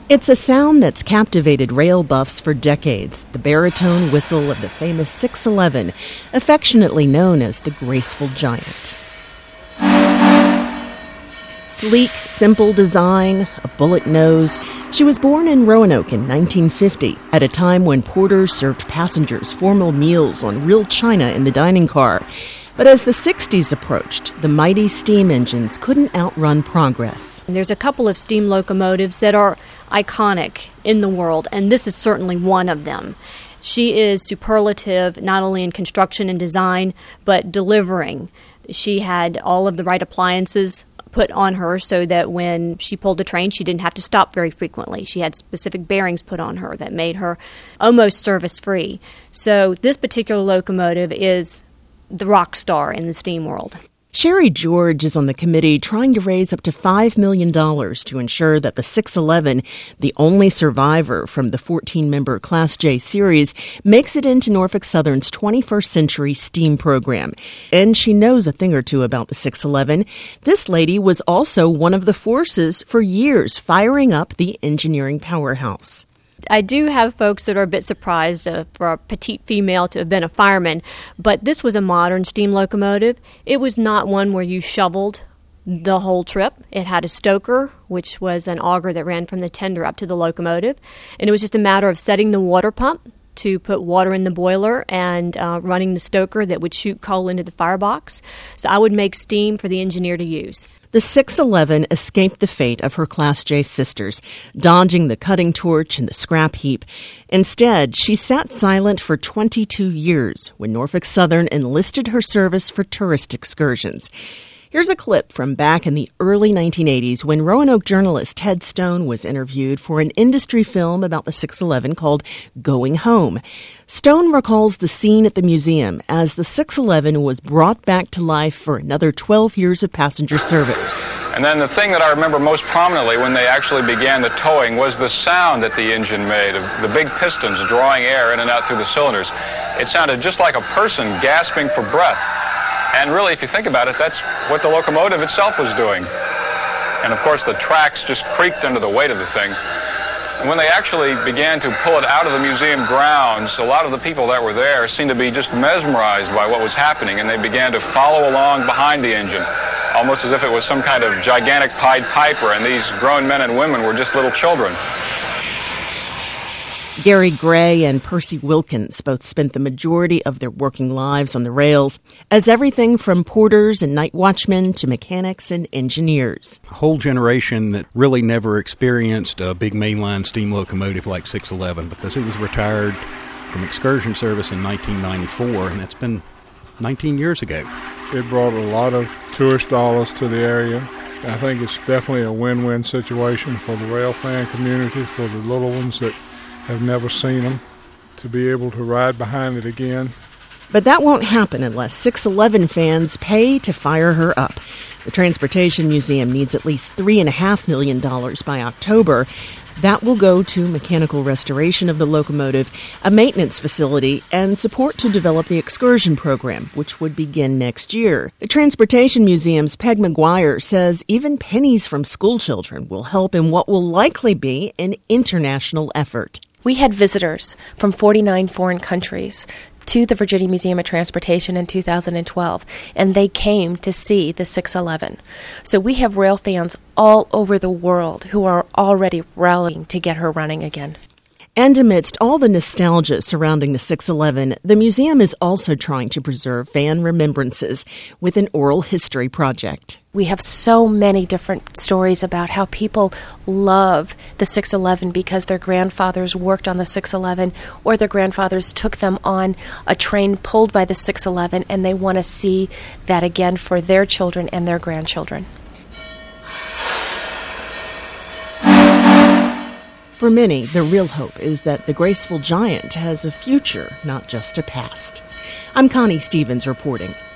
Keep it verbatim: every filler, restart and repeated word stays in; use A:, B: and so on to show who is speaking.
A: It's a sound that's captivated rail buffs for decades, the baritone whistle of the famous six eleven, affectionately known as the Graceful Giant. Sleek, simple design, a bullet nose. She was born in Roanoke in nineteen fifty, at a time when porters served passengers formal meals on real china in the dining car. But as the sixties approached, the mighty steam engines couldn't outrun progress.
B: There's a couple of steam locomotives that are iconic in the world, and this is certainly one of them. She is superlative not only in construction and design, but delivering. She had all of the right appliances put on her so that when she pulled the train, she didn't have to stop very frequently. She had specific bearings put on her that made her almost service-free. So this particular locomotive is the rock star in the steam world.
A: Sherry George is on the committee trying to raise up to five million dollars to ensure that the six eleven, the only survivor from the fourteen-member Class J series, makes it into Norfolk Southern's twenty-first century steam program. And she knows a thing or two about the six eleven. This lady was also one of the forces for years firing up the engineering powerhouse.
B: I do have folks that are a bit surprised uh, for a petite female to have been a fireman, but this was a modern steam locomotive. It was not one where you shoveled the whole trip. It had a stoker, which was an auger that ran from the tender up to the locomotive, and it was just a matter of setting the water pump to put water in the boiler and uh, running the stoker that would shoot coal into the firebox. So I would make steam for the engineer to use.
A: The six eleven escaped the fate of her Class J sisters, dodging the cutting torch and the scrap heap. Instead, she sat silent for twenty-two years when Norfolk Southern enlisted her service for tourist excursions. Here's a clip from back in the early nineteen eighties when Roanoke journalist Ted Stone was interviewed for an industry film about the six eleven called Going Home. Stone recalls the scene at the museum as the six eleven was brought back to life for another twelve years of passenger service.
C: And then the thing that I remember most prominently when they actually began the towing was the sound that the engine made, of the big pistons drawing air in and out through the cylinders. It sounded just like a person gasping for breath. And really, if you think about it, that's what the locomotive itself was doing. And of course, the tracks just creaked under the weight of the thing. And when they actually began to pull it out of the museum grounds, a lot of the people that were there seemed to be just mesmerized by what was happening, and they began to follow along behind the engine, almost as if it was some kind of gigantic Pied Piper, and these grown men and women were just little children.
A: Gary Gray and Percy Wilkins both spent the majority of their working lives on the rails as everything from porters and night watchmen to mechanics and engineers.
D: A whole generation that really never experienced a big mainline steam locomotive like six eleven because it was retired from excursion service in nineteen ninety-four, and that's been nineteen years ago.
E: It brought a lot of tourist dollars to the area. I think it's definitely a win-win situation for the rail fan community, for the little ones that have never seen them, to be able to ride behind it again.
A: But that won't happen unless six eleven fans pay to fire her up. The Transportation Museum needs at least three point five million dollars by October. That will go to mechanical restoration of the locomotive, a maintenance facility, and support to develop the excursion program, which would begin next year. The Transportation Museum's Peg McGuire says even pennies from school children will help in what will likely be an international effort.
F: We had visitors from forty-nine foreign countries to the Virginia Museum of Transportation in two thousand twelve, and they came to see the six eleven. So we have rail fans all over the world who are already rallying to get her running again.
A: And amidst all the nostalgia surrounding the six eleven, the museum is also trying to preserve fan remembrances with an oral history project.
F: We have so many different stories about how people love the six eleven because their grandfathers worked on the six eleven or their grandfathers took them on a train pulled by the six eleven, and they want to see that again for their children and their grandchildren.
A: For many, the real hope is that the Graceful Giant has a future, not just a past. I'm Connie Stevens reporting.